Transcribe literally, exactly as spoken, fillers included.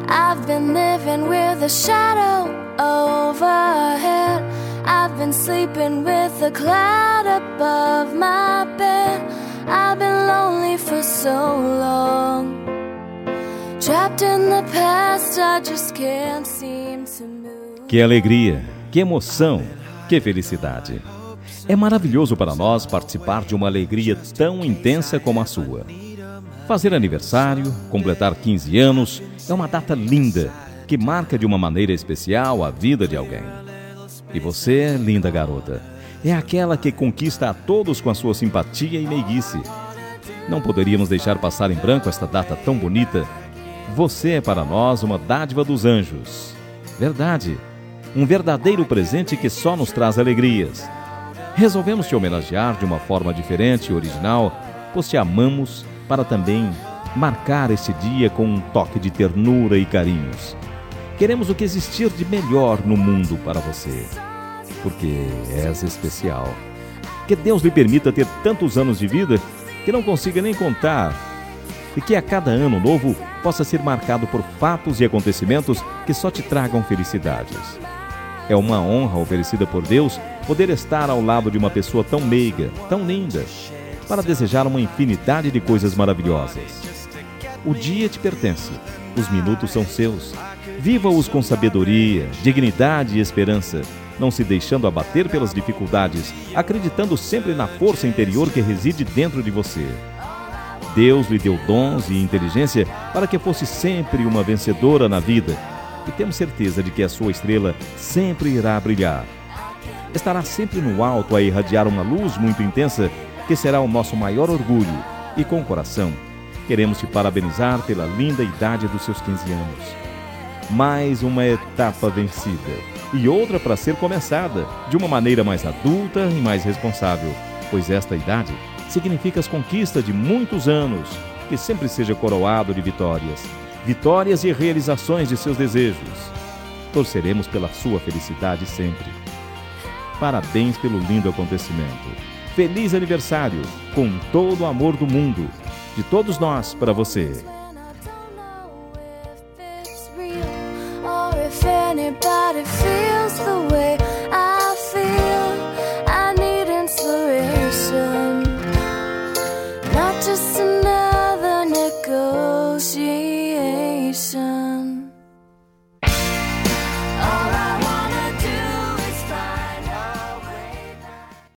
I've been living with a shadow overhead. I've been sleeping with a cloud above my bed. I've been lonely for so long. Trapped in the past, I just can't seem to move. Que alegria, que emoção, que felicidade. É maravilhoso para nós participar de uma alegria tão intensa como a sua. Fazer aniversário, completar quinze anos, é uma data linda, que marca de uma maneira especial a vida de alguém. E você, linda garota, é aquela que conquista a todos com a sua simpatia e meiguice. Não poderíamos deixar passar em branco esta data tão bonita. Você é para nós uma dádiva dos anjos. Verdade, um verdadeiro presente que só nos traz alegrias. Resolvemos te homenagear de uma forma diferente e original, pois te amamos, para também marcar este dia com um toque de ternura e carinhos. Queremos o que existir de melhor no mundo para você, porque és especial. Que Deus lhe permita ter tantos anos de vida que não consiga nem contar, e que a cada ano novo possa ser marcado por fatos e acontecimentos que só te tragam felicidades. É uma honra oferecida por Deus poder estar ao lado de uma pessoa tão meiga, tão linda, para desejar uma infinidade de coisas maravilhosas. O dia te pertence, os minutos são seus. Viva-os com sabedoria, dignidade e esperança, não se deixando abater pelas dificuldades, acreditando sempre na força interior que reside dentro de você. Deus lhe deu dons e inteligência para que fosse sempre uma vencedora na vida, e temos certeza de que a sua estrela sempre irá brilhar. Estará sempre no alto a irradiar uma luz muito intensa, que será o nosso maior orgulho, e com o coração, queremos te parabenizar pela linda idade dos seus quinze anos. Mais uma etapa vencida, e outra para ser começada, de uma maneira mais adulta e mais responsável, pois esta idade significa as conquistas de muitos anos, que sempre seja coroado de vitórias, vitórias e realizações de seus desejos. Torceremos pela sua felicidade sempre. Parabéns pelo lindo acontecimento. Feliz aniversário, com todo o amor do mundo, de todos nós para você.